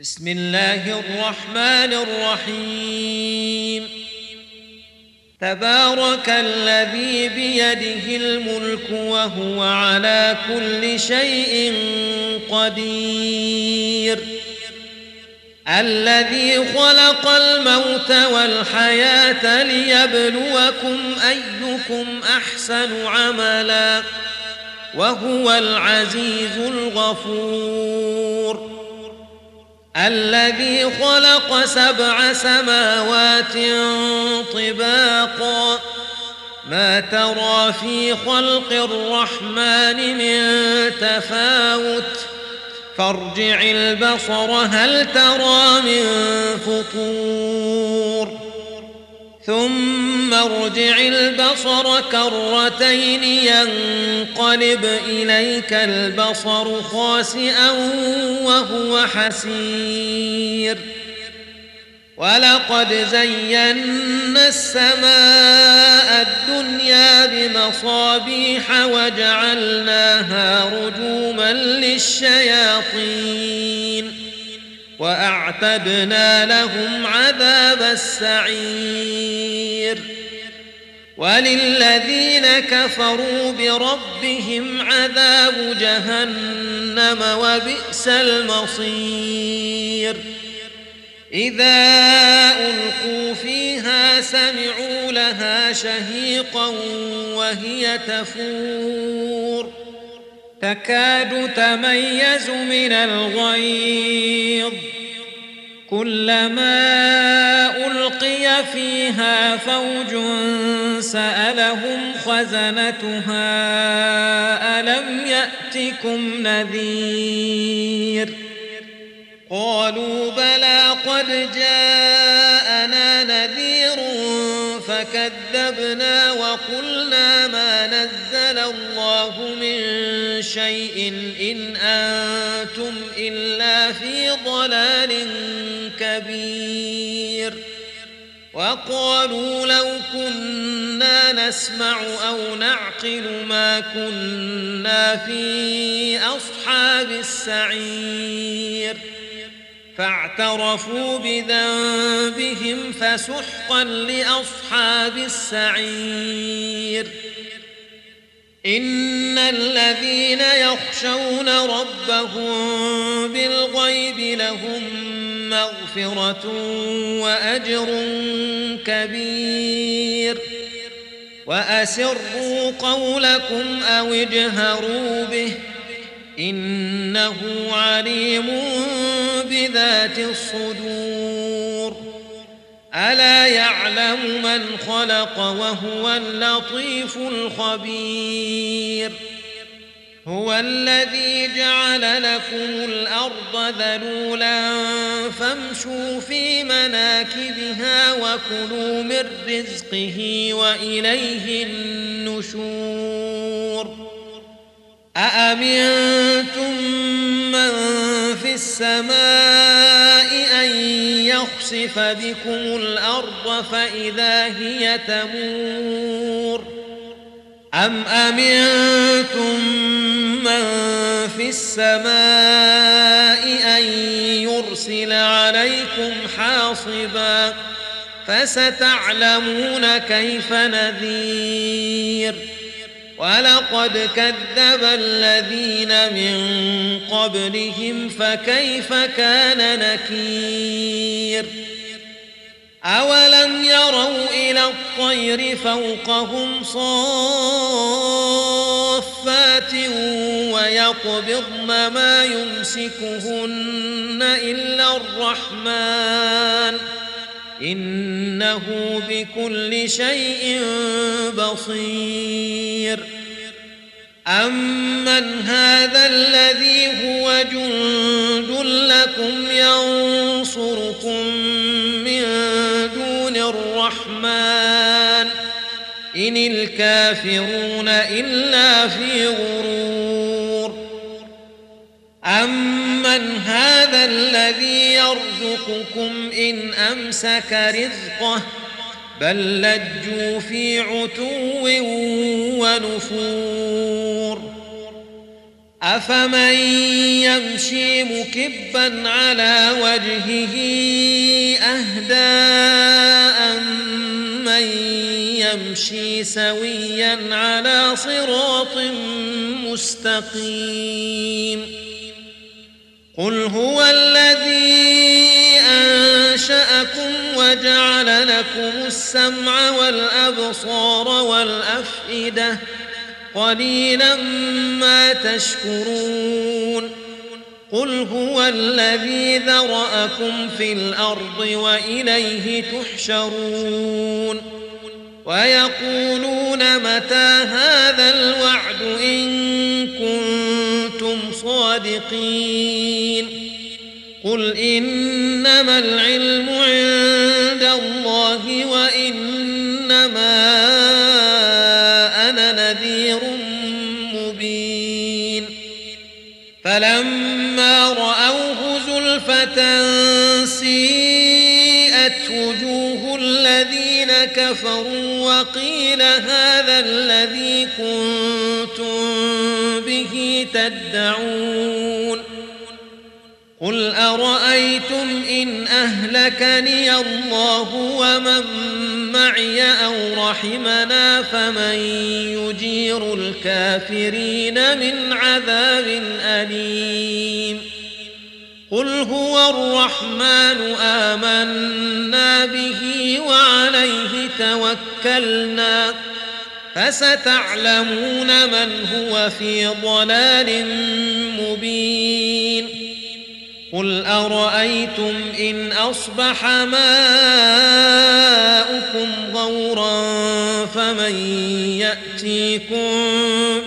بسم الله الرحمن الرحيم. تبارك الذي بيده الملك وهو على كل شيء قدير، الذي خلق الموت والحياة ليبلوكم أيكم أحسن عملا وهو العزيز الغفور، الذي خلق 7 سماوات طباقا ما ترى في خلق الرحمن من تفاوت فارجع البصر هل ترى من فطور ثم ارجع البصر كرتين ينقلب إليك البصر خاسئا وهو حسير، ولقد زينا السماء الدنيا بمصابيح وجعلناها رجوما للشياطين وأعتدنا لهم عذاب السعير، وللذين كفروا بربهم عذاب جهنم وبئس المصير. إذا ألقوا فيها سمعوا لها شهيقا وهي تفور تكاد تميز من الغيظ، كلما ألقي فيها فوج سألهم خزنتها ألم يأتكم نذير، قالوا بلى قد جاءنا نذير فكذبنا وقلنا ما نزل الله من شيء إن أنتم إلا في ضلال كبير، وقالوا لو كنا نسمع أو نعقل ما كنا في أصحاب السعير، فاعترفوا بذنبهم فسحقا لأصحاب السعير. إن الذين يخشون ربهم بالغيب لهم مغفرة وأجر كبير، وأسروا قولكم أو اجهروا به إنه عليم بذات الصدور، ألا يعلم من خلق وهو اللطيف الخبير. هو الذي جعل لكم الأرض ذلولا فامشوا في مناكبها وكلوا من رزقه وإليه النشور. أأمنتم من في السماء أن يخسف بكم الأرض فإذا هي تمور، أم أمنتم من في السماء أن يرسل عليكم حاصبا فستعلمون كيف نذير. ولقد كذب الذين من قبلهم فكيف كان نكير. أولم يروا إلى الطير فوقهم صافات ويقبضن ما يمسكهن إلا الرحمن إنه بكل شيء بصير. أمن هذا الذي هو جند لكم ينصركم من دون الرحمن إن الكافرون إلا في غرور. أمن هذا الذي يرزقكم إن أمسك رزقه بل لجوا في عتو ونفور. أفمن يمشي مكبا على وجهه أهدى أمن يمشي سويا على صراط مستقيم قل هو الذي أنشأكم وجعل لكم السمع والأبصار والأفئدة قليلا ما تشكرون قل هو الذي ذرأكم في الأرض وإليه تحشرون ويقولون متى هذا الوعد إن كنتم صادقين قل إنما العلم عند الله وإنما أنا نذير مبين فلما رأوه زلفة سيئت وجوه الذين كفروا وقيل هذا الذي كنتم به تدعون قل أرأيتم إن أهلكني الله ومن معي أو رحمنا فمن يجير الكافرين من عذاب أليم قل هو الرحمن آمنا به وعليه توكلنا فستعلمون من هو في ضلال مبين قل أرأيتم إن أصبح ماؤكم غورا فمن يأتيكم